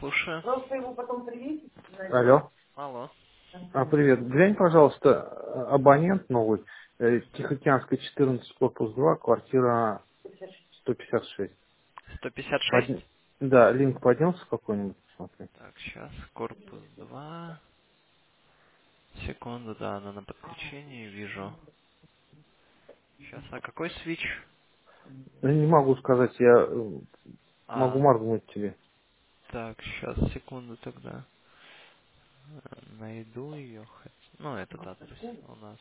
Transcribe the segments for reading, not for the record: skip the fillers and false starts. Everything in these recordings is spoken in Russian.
Слушаю. Просто его потом привесить. Алло. Алло. Привет. Глянь, пожалуйста, абонент новый. Тихоокеанская 14, корпус 2, квартира 156. 156. Да, линк поднялся какой-нибудь? Смотри. Так, сейчас. Корпус 2. Секунду, да, она на подключении, вижу. Сейчас, а какой свич? Ну, не могу сказать, я могу А, моргнуть тебе. так, сейчас, секунду тогда. Найду ее. Ну, этот адрес у нас.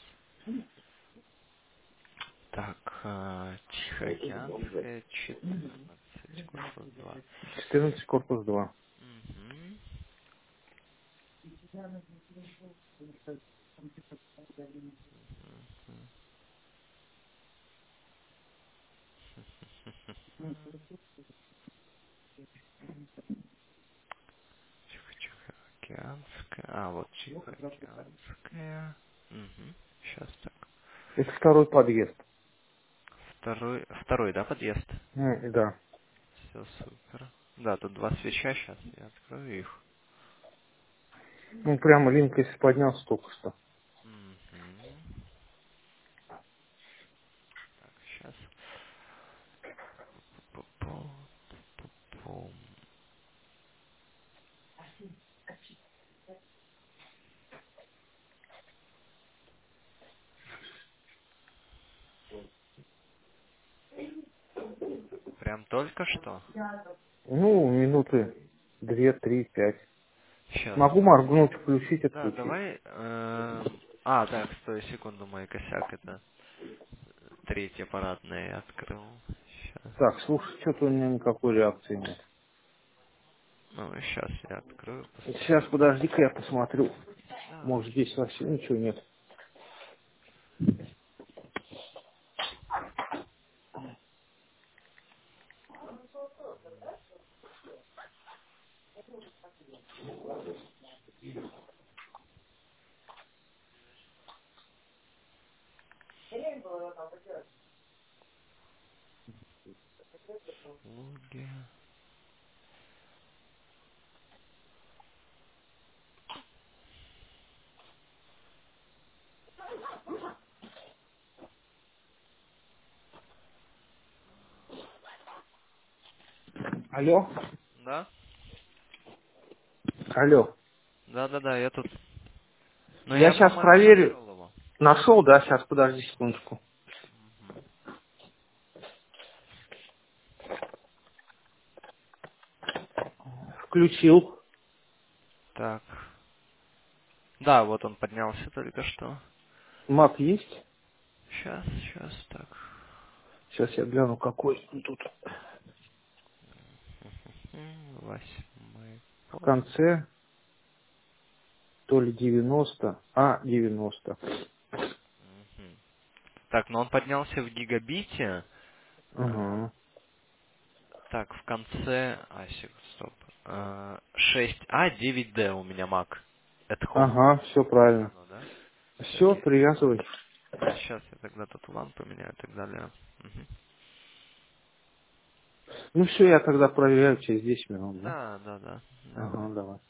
Так, Тихоокеанская 14, корпус 2. 14, корпус 2. Угу. Тихоокеанская. А, вот Тихоокеанская. Угу. Сейчас так. Это второй подъезд. Второй, да, подъезд? Да. Все супер. Да, тут два свеча, сейчас я открою их. Ну, прямо линк, если поднялся только что. Угу. Так, сейчас. Прям только что? Ну, минуты 2, 3, 5. Сейчас. Могу моргнуть, включить, Да, отключить. давай. А, так, стой, секунду, мой косяк. Это третья парадная я открыл. Сейчас. Так, слушай, что-то у меня никакой реакции нет. Ну, сейчас я открою, Сейчас, посмотрю. подожди-ка, я посмотрю. Да. Может, здесь вообще ничего нет. Логи. Алло? Да? Алло. Да, я тут. Но Я я, сейчас по-моему, проверю. нашел его. Нашел, да? Сейчас, подожди секундочку. Мгм. Включил. Так. Да, вот он поднялся только что. Мап есть? Сейчас, так. Сейчас я гляну, какой он тут. Восьмой В пол. конце то ли 90, 90. Мгм. Так, но он поднялся в гигабите. Угу. Так, в конце... стоп. 6А, 9D у меня Mac. At home. Ага, все Это правильно. оно, да? Все, Окей. привязывай. Да, сейчас я тогда тут LAN поменяю и так далее. Мгм. Ну все, я тогда проверяю через 10 минут, да? Да. Ага, давай.